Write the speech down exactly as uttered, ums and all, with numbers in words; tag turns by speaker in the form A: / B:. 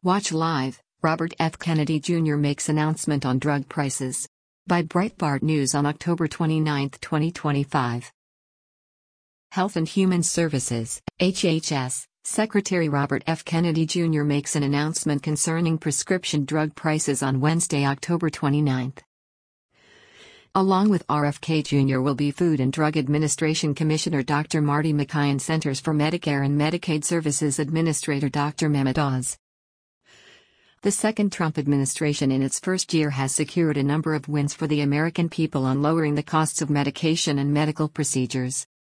A: Watch live, Robert F. Kennedy Junior makes announcement on drug prices. By Breitbart News on October twenty-ninth, twenty twenty-five. Health and Human Services, H H S, Secretary Robert F. Kennedy Junior makes an announcement concerning prescription drug prices on Wednesday, October twenty-ninth. Along with R F K Junior will be Food and Drug Administration Commissioner Doctor Marty McKay and Centers for Medicare and Medicaid Services Administrator Doctor Mehmet Oz. The second Trump administration in its first year has secured a number of wins for the American people on lowering the costs of medication and medical procedures.